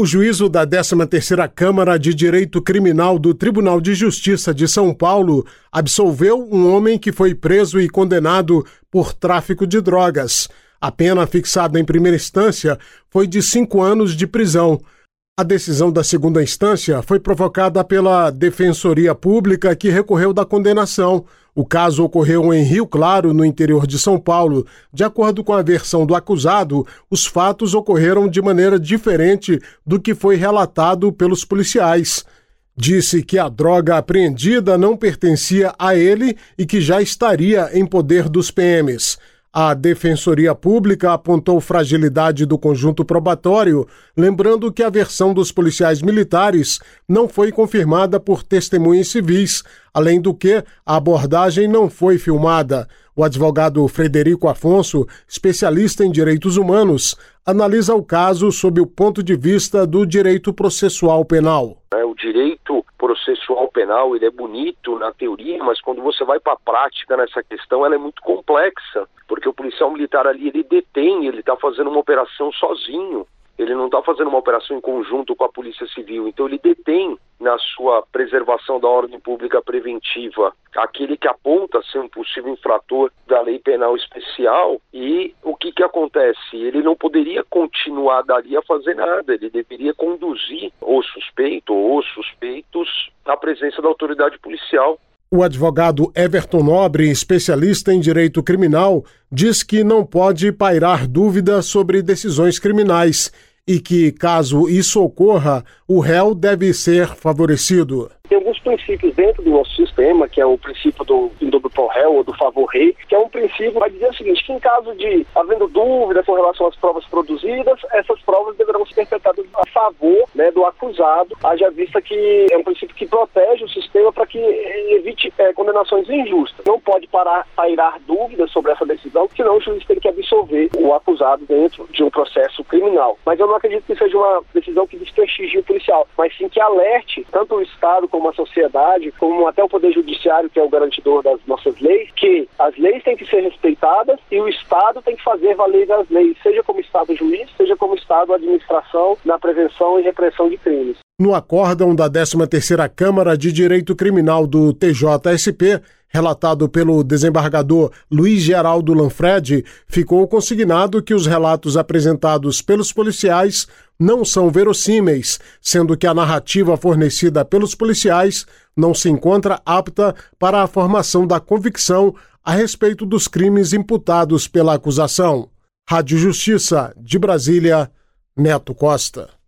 O juízo da 13ª Câmara de Direito Criminal do Tribunal de Justiça de São Paulo absolveu um homem que foi preso e condenado por tráfico de drogas. A pena fixada em primeira instância foi de 5 anos de prisão. A decisão da segunda instância foi provocada pela Defensoria Pública, que recorreu da condenação. O caso ocorreu em Rio Claro, no interior de São Paulo. De acordo com a versão do acusado, os fatos ocorreram de maneira diferente do que foi relatado pelos policiais. Disse que a droga apreendida não pertencia a ele e que já estaria em poder dos PMs. A Defensoria Pública apontou fragilidade do conjunto probatório, lembrando que a versão dos policiais militares não foi confirmada por testemunhas civis, além do que a abordagem não foi filmada. O advogado Frederico Afonso, especialista em direitos humanos, analisa o caso sob o ponto de vista do direito processual penal. O direito processual penal, ele é bonito na teoria, mas quando você vai para a prática nessa questão, ela é muito complexa, porque o policial militar ali, ele está fazendo uma operação sozinho, ele não está fazendo uma operação em conjunto com a Polícia Civil, então ele detém na sua preservação da ordem pública preventiva aquele que aponta ser um possível infrator da lei penal especial. E o que acontece? Ele não poderia continuar dali a fazer nada, ele deveria conduzir o suspeito ou os suspeitos à presença da autoridade policial. O advogado Everton Nobre, especialista em direito criminal, diz que não pode pairar dúvida sobre decisões criminais e que, caso isso ocorra, o réu deve ser favorecido. Tem alguns princípios dentro do nosso sistema, que é o princípio do indúbio pro réu ou do favor rei, que é um princípio que vai dizer o seguinte, que em caso de havendo dúvida com relação às provas produzidas, essas provas deverão ser interpretadas a favor, do acusado, haja vista que é um princípio que protege o sistema para que evite condenações injustas. Não pode pairar dúvidas sobre essa decisão, senão o juiz tem que absolver o acusado dentro de um processo criminal. Mas eu não acredito que seja uma decisão que desprestigie o policial, mas sim que alerte tanto o Estado como a sociedade, como até o Poder Judiciário, que é o garantidor das nossas leis, que as leis têm que ser respeitadas e o Estado tem que fazer valer as leis, seja como Estado juiz, seja como Estado administração na prevenção e repressão de crimes. No acórdão da 13ª Câmara de Direito Criminal do TJSP, relatado pelo desembargador Luiz Geraldo Lanfredi, ficou consignado que os relatos apresentados pelos policiais não são verossímeis, sendo que a narrativa fornecida pelos policiais não se encontra apta para a formação da convicção a respeito dos crimes imputados pela acusação. Rádio Justiça, de Brasília, Neto Costa.